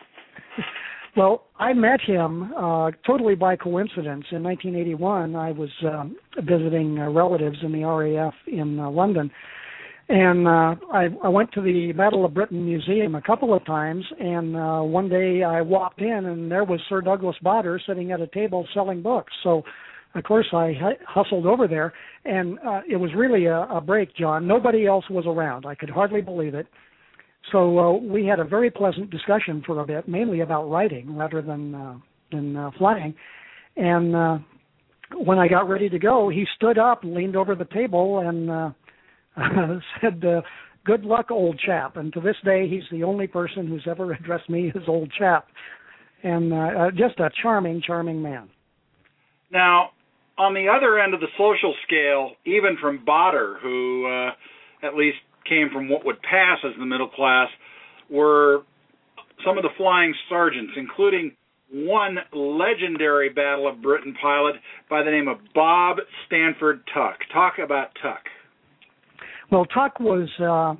Well, I met him totally by coincidence. In 1981, I was visiting relatives in the RAF in London. And I went to the Battle of Britain Museum a couple of times, and one day I walked in, and there was Sir Douglas Bader sitting at a table selling books. So, of course, I hustled over there, and it was really a break, John. Nobody else was around. I could hardly believe it. So we had a very pleasant discussion for a bit, mainly about writing rather than flying. And when I got ready to go, he stood up, leaned over the table, and said, good luck, old chap. And to this day, he's the only person who's ever addressed me as old chap. And just a charming, charming man. Now, on the other end of the social scale, even from Bader, who at least came from what would pass as the middle class, were some of the flying sergeants, including one legendary Battle of Britain pilot by the name of Bob Stanford Tuck. Talk about Tuck. Well, Tuck was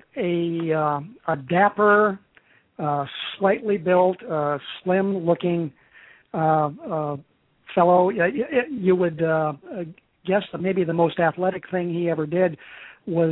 a dapper, slightly built, slim-looking fellow. You would guess that maybe the most athletic thing he ever did was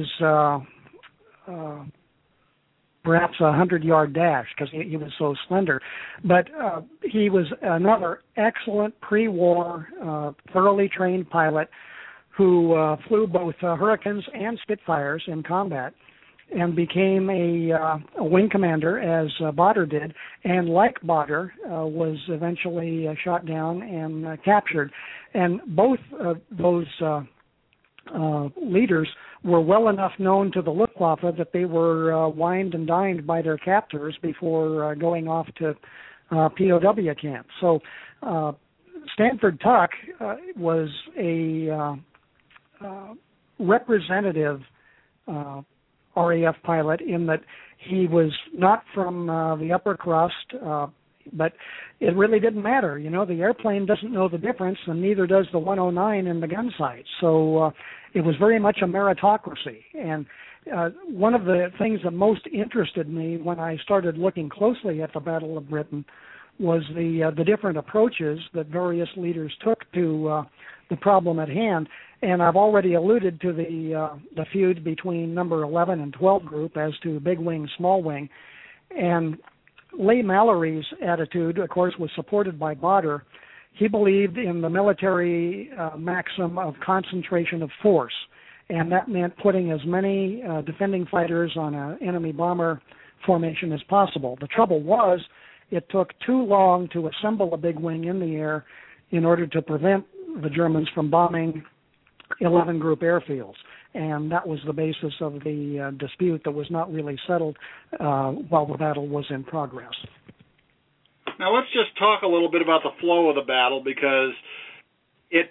perhaps a 100-yard dash because he was so slender. But he was another excellent pre-war, thoroughly trained pilot who flew both Hurricanes and Spitfires in combat and became a wing commander, as Bader did, and like Bader, was eventually shot down and captured. And both those leaders were well enough known to the Luftwaffe that they were wined and dined by their captors before going off to POW camp. So Stanford Tuck was a representative RAF pilot in that he was not from the upper crust, but it really didn't matter. You know, the airplane doesn't know the difference, and neither does the 109 in the gun sight. So it was very much a meritocracy. And one of the things that most interested me when I started looking closely at the Battle of Britain was the different approaches that various leaders took to the problem at hand. And I've already alluded to the feud between number 11 and 12 group as to big wing, small wing. And Leigh Mallory's attitude, of course, was supported by Bader. He believed in the military maxim of concentration of force, and that meant putting as many defending fighters on an enemy bomber formation as possible. The trouble was it took too long to assemble a big wing in the air in order to prevent the Germans from bombing 11 group airfields. And that was the basis of the dispute that was not really settled while the battle was in progress. Now let's just talk a little bit about the flow of the battle, because it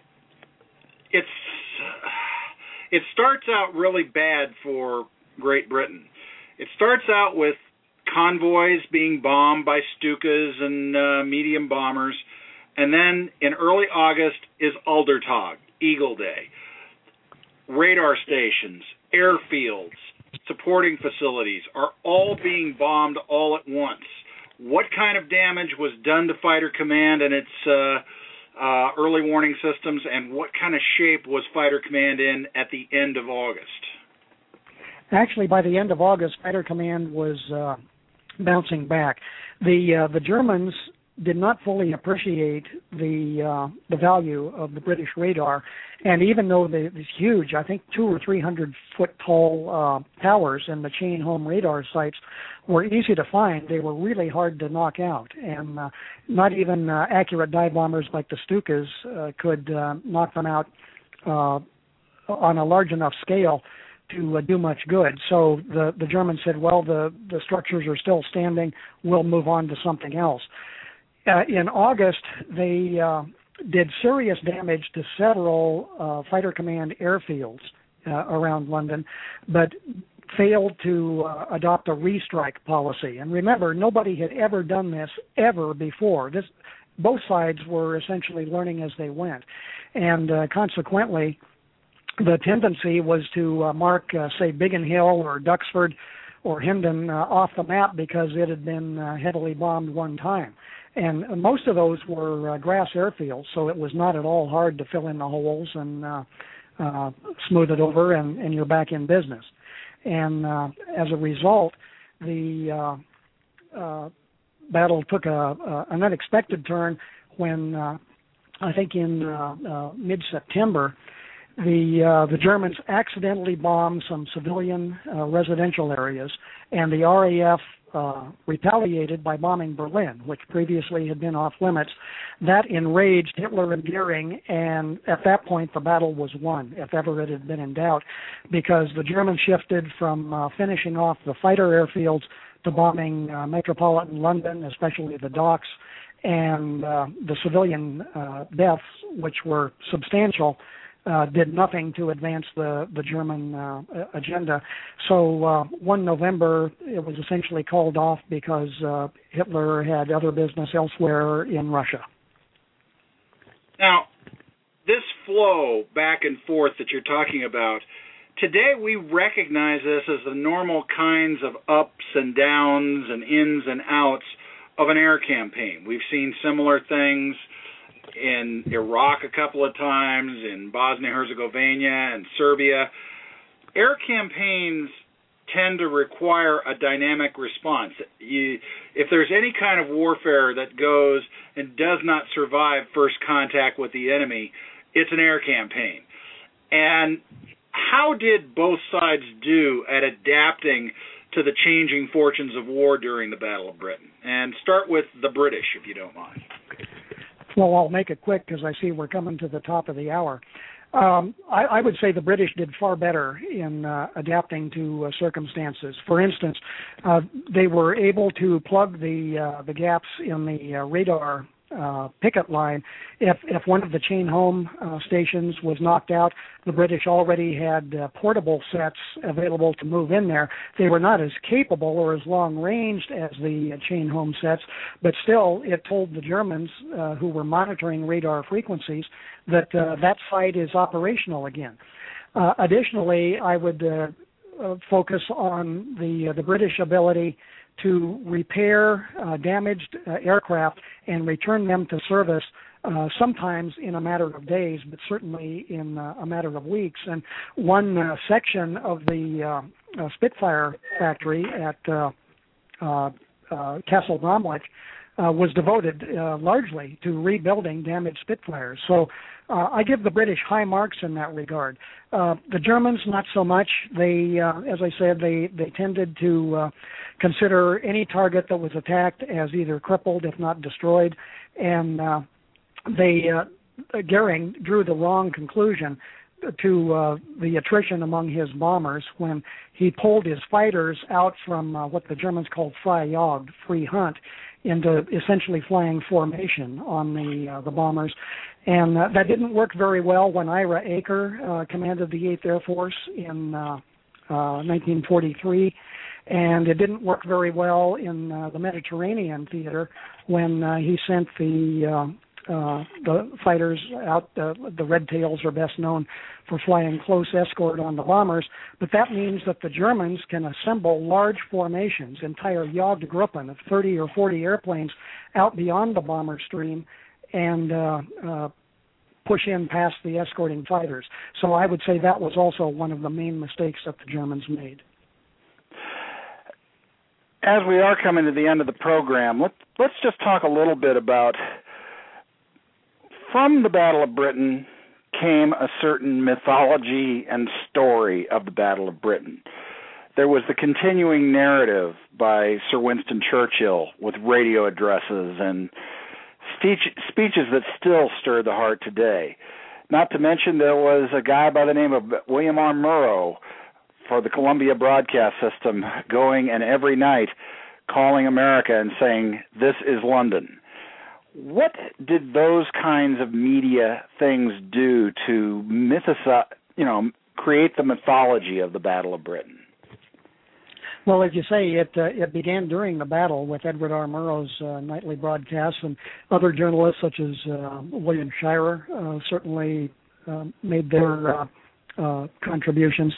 starts out really bad for Great Britain. It starts out with convoys being bombed by Stukas and medium bombers, and then in early August is Aldertag, Eagle Day. Radar stations, airfields, supporting facilities are all being bombed all at once. What kind of damage was done to Fighter Command and its early warning systems, and what kind of shape was Fighter Command in at the end of August? Actually, by the end of August, Fighter Command was bouncing back. The Germans did not fully appreciate the value of the British radar, and even though these huge, I think 200 or 300 foot tall towers in the chain home radar sites were easy to find, they were really hard to knock out, and not even accurate dive bombers like the Stukas could knock them out on a large enough scale to do much good. So the Germans said, well, the structures are still standing, we'll move on to something else. In August, they did serious damage to several fighter command airfields around London, but failed to adopt a restrike policy. And remember, nobody had ever done this ever before. Both sides were essentially learning as they went. And consequently, the tendency was to mark, say, Biggin Hill or Duxford or Hendon off the map because it had been heavily bombed one time. And most of those were grass airfields, so it was not at all hard to fill in the holes and smooth it over, and you're back in business. And as a result, the battle took an unexpected turn when, I think in mid-September, the Germans accidentally bombed some civilian residential areas, and the RAF retaliated by bombing Berlin, which previously had been off limits. That enraged Hitler and Goering, and at that point the battle was won, if ever it had been in doubt, because the Germans shifted from finishing off the fighter airfields to bombing metropolitan London, especially the docks, and the civilian deaths, which were substantial, did nothing to advance the German agenda. So 1 November, it was essentially called off because Hitler had other business elsewhere in Russia. Now, this flow back and forth that you're talking about, today we recognize this as the normal kinds of ups and downs and ins and outs of an air campaign. We've seen similar things in Iraq a couple of times, in Bosnia-Herzegovina and Serbia. Air campaigns tend to require a dynamic response. If there's any kind of warfare that goes and does not survive first contact with the enemy, it's an air campaign. And how did both sides do at adapting to the changing fortunes of war during the Battle of Britain? And start with the British, if you don't mind. Well, I'll make it quick because I see we're coming to the top of the hour. I would say the British did far better in adapting to circumstances. For instance, they were able to plug the gaps in the radar picket line. If one of the chain home stations was knocked out, the British already had portable sets available to move in there. They were not as capable or as long-ranged as the chain home sets, but still it told the Germans who were monitoring radar frequencies that that site is operational again. Additionally, I would focus on the British ability to repair damaged aircraft and return them to service, sometimes in a matter of days, but certainly in a matter of weeks. And one section of the Spitfire factory at Castle Bromwich was devoted largely to rebuilding damaged Spitfires. So I give the British high marks in that regard. The Germans, not so much. They, as I said, they tended to consider any target that was attacked as either crippled, if not destroyed, and Goering drew the wrong conclusion to the attrition among his bombers when he pulled his fighters out from what the Germans called freie Jagd, free hunt, into essentially flying formation on the bombers. And that didn't work very well when Ira Aker commanded the 8th Air Force in 1943. And it didn't work very well in the Mediterranean theater when he sent the fighters out. The Red Tails are best known for flying close escort on the bombers, but that means that the Germans can assemble large formations, entire Jagdgruppen of 30 or 40 airplanes out beyond the bomber stream and push in past the escorting fighters. So I would say that was also one of the main mistakes that the Germans made. as we are coming to the end of the program, let's just talk a little bit about, from the Battle of Britain came a certain mythology and story of the Battle of Britain. There was the continuing narrative by Sir Winston Churchill with radio addresses and speeches that still stir the heart today. Not to mention there was a guy by the name of William R. Murrow for the Columbia Broadcast System going and every night calling America and saying, "This is London." What did those kinds of media things do to create the mythology of the Battle of Britain? Well, as you say, it began during the battle with Edward R. Murrow's nightly broadcasts, and other journalists such as William Shirer certainly made their contributions.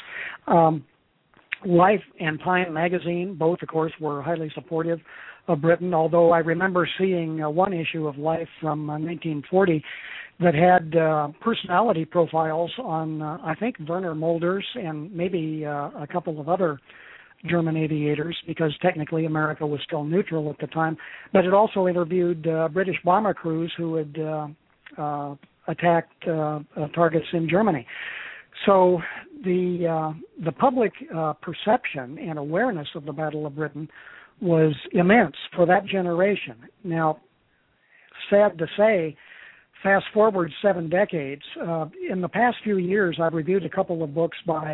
Life and Time magazine, both, of course, were highly supportive of Britain, although I remember seeing one issue of Life from 1940 that had personality profiles on, I think, Werner Mulders and maybe a couple of other German aviators, because technically America was still neutral at the time. But it also interviewed British bomber crews who had attacked targets in Germany. So the public perception and awareness of the Battle of Britain was immense for that generation. Now, sad to say, fast forward 7 decades. In the past few years, I've reviewed a couple of books by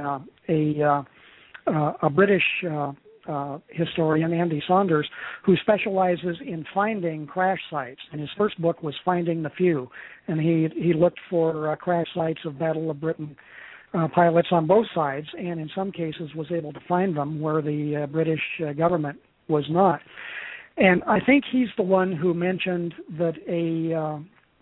a British historian, Andy Saunders, who specializes in finding crash sites. And his first book was Finding the Few, and he looked for crash sites of Battle of Britain pilots on both sides, and in some cases was able to find them where the British government was not. And I think he's the one who mentioned that a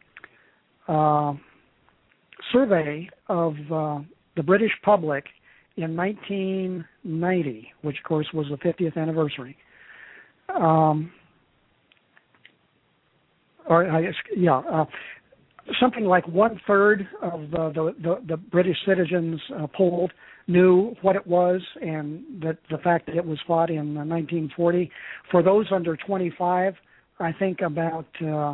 survey of the British public in 1990, which of course was the 50th anniversary, something like 1/3 of the British citizens polled knew what it was, and that the fact that it was fought in 1940. For those under 25, I think about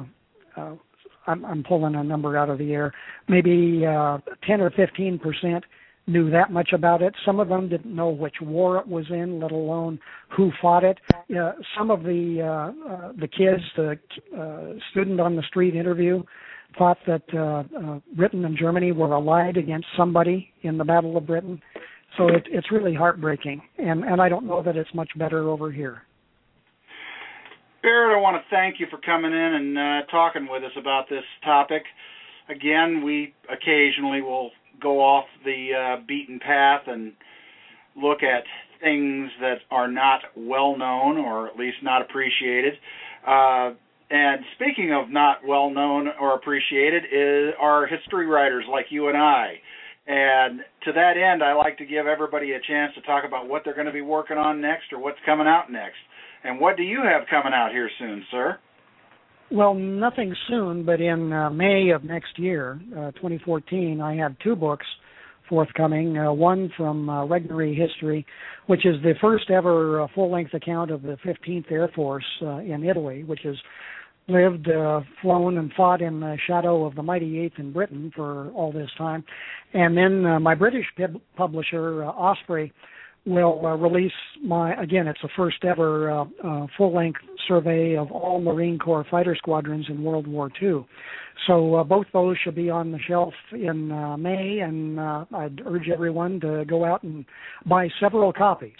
I'm pulling a number out of the air, maybe 10 or 15% knew that much about it. Some of them didn't know which war it was in, let alone who fought it. Some of the kids, the student on the street interview, thought that Britain and Germany were allied against somebody in the Battle of Britain. So it's really heartbreaking, and I don't know that it's much better over here. Barrett, I want to thank you for coming in and talking with us about this topic. Again, we occasionally will go off the beaten path and look at things that are not well known, or at least not appreciated. And speaking of not well known or appreciated, are history writers like you and I. And to that end, I like to give everybody a chance to talk about what they're going to be working on next, or what's coming out next. And what do you have coming out here soon, sir? Well, nothing soon, but in May of next year, 2014, I have 2 books forthcoming. One from Regnery History, which is the first ever full-length account of the 15th Air Force in Italy, which has lived, flown, and fought in the shadow of the mighty 8th in Britain for all this time. And then my British publisher, Osprey, will release it's the first ever full-length survey of all Marine Corps fighter squadrons in World War II. So both those should be on the shelf in May, and I'd urge everyone to go out and buy several copies.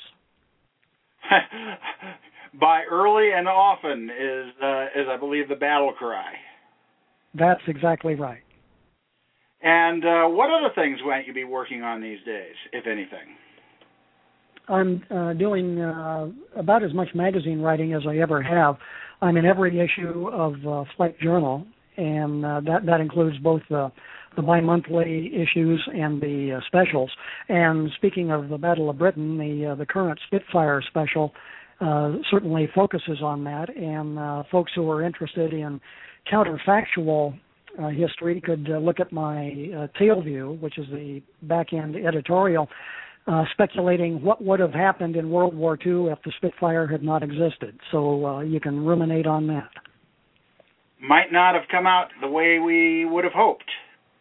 Buy early and often is I believe, the battle cry. That's exactly right. And what other things might you be working on these days, if anything? I'm doing about as much magazine writing as I ever have. I'm in every issue of Flight Journal, and that includes both the bi-monthly issues and the specials. And speaking of the Battle of Britain, the current Spitfire special certainly focuses on that, and folks who are interested in counterfactual history could look at my Tail View, which is the back-end editorial speculating what would have happened in World War II if the Spitfire had not existed. So you can ruminate on that. Might not have come out the way we would have hoped.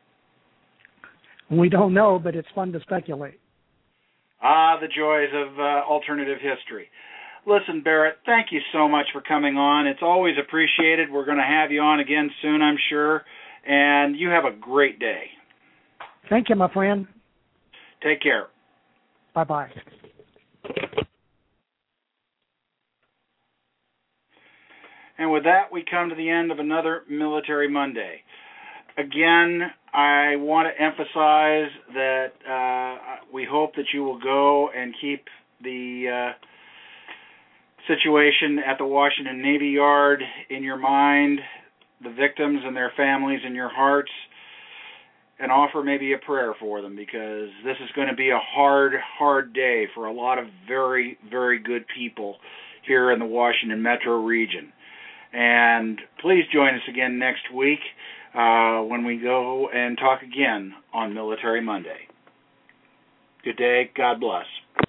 We don't know, but it's fun to speculate. Ah, the joys of alternative history. Listen, Barrett, thank you so much for coming on. It's always appreciated. We're going to have you on again soon, I'm sure. And you have a great day. Thank you, my friend. Take care. Bye-bye. And with that, we come to the end of another Military Monday. Again, I want to emphasize that we hope that you will go and keep the situation at the Washington Navy Yard in your mind, the victims and their families in your hearts, and offer maybe a prayer for them, because this is going to be a hard, hard day for a lot of very, very good people here in the Washington metro region. And please join us again next week when we go and talk again on Military Monday. Good day. God bless.